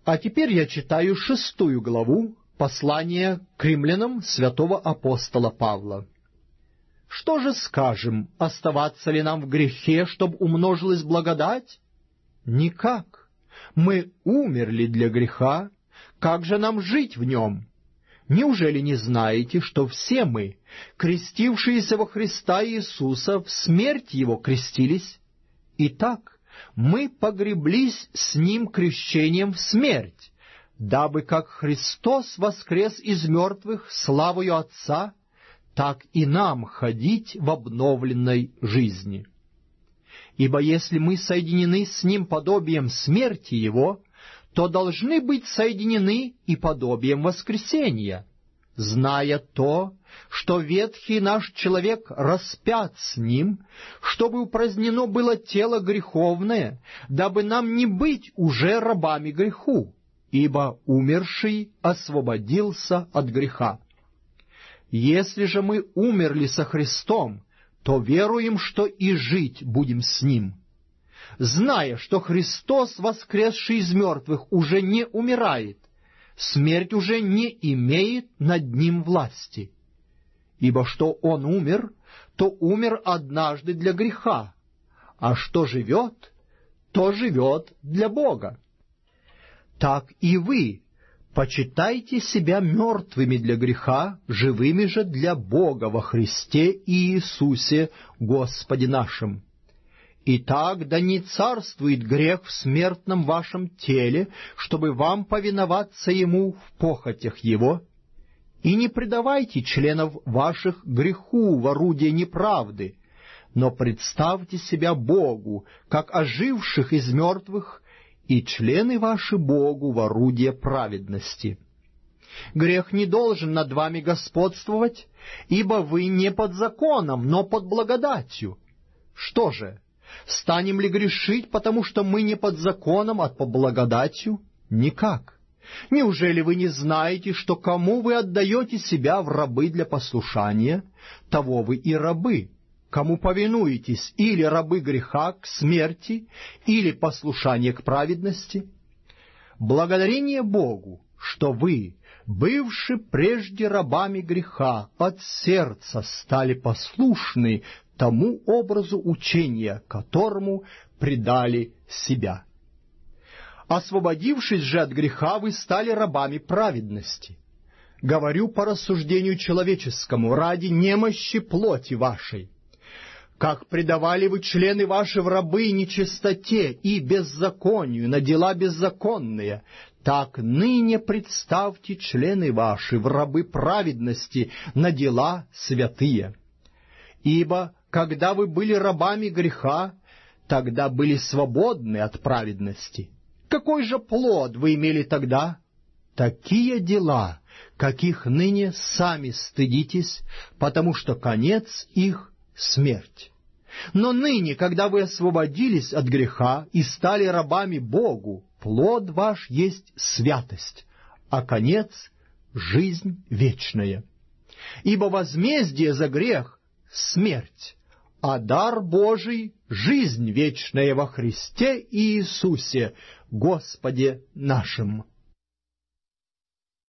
А теперь я читаю 6 главу послания к римлянам святого апостола Павла. «Что же скажем, оставаться ли нам в грехе, чтобы умножилась благодать? Никак. Мы умерли для греха, как же нам жить в нем? Неужели не знаете, что все мы, крестившиеся во Христа Иисуса, в смерть Его крестились? Итак, мы погреблись с Ним крещением в смерть, дабы как Христос воскрес из мертвых славою Отца, так и нам ходить в обновленной жизни. Ибо если мы соединены с Ним подобием смерти Его, то должны быть соединены и подобием воскресения, зная то, что ветхий наш человек распят с Ним, чтобы упразднено было тело греховное, дабы нам не быть уже рабами греху, ибо умерший освободился от греха. Если же мы умерли со Христом, то веруем, что и жить будем с Ним, зная, что Христос, воскресший из мертвых, уже не умирает, смерть уже не имеет над Ним власти. Ибо что Он умер, то умер однажды для греха, а что живет, то живет для Бога. Так и вы почитайте себя мертвыми для греха, живыми же для Бога во Христе Иисусе Господе нашим. Итак, да не царствует грех в смертном вашем теле, чтобы вам повиноваться ему в похотях его, и не предавайте членов ваших греху в орудие неправды, но представьте себя Богу, как оживших из мертвых, и члены ваши Богу в орудие праведности. Грех не должен над вами господствовать, ибо вы не под законом, но под благодатью. Что же, станем ли грешить, потому что мы не под законом, а под благодатью? Никак. Неужели вы не знаете, что кому вы отдаете себя в рабы для послушания, того вы и рабы? Кому повинуетесь, или рабы греха к смерти, или послушание к праведности? Благодарение Богу, что вы, бывши прежде рабами греха, от сердца стали послушны тому образу учения, которому предали себя. Освободившись же от греха, вы стали рабами праведности. Говорю по рассуждению человеческому, ради немощи плоти вашей. Как предавали вы члены ваши в рабы нечистоте и беззаконию на дела беззаконные, так ныне представьте члены ваши в рабы праведности на дела святые. Ибо, когда вы были рабами греха, тогда были свободны от праведности. Какой же плод вы имели тогда? Такие дела, каких ныне сами стыдитесь, потому что конец их — смерть. Но ныне, когда вы освободились от греха и стали рабами Богу, плод ваш есть святость, а конец — жизнь вечная. Ибо возмездие за грех — смерть, а дар Божий — жизнь вечная во Христе Иисусе, Господе нашим.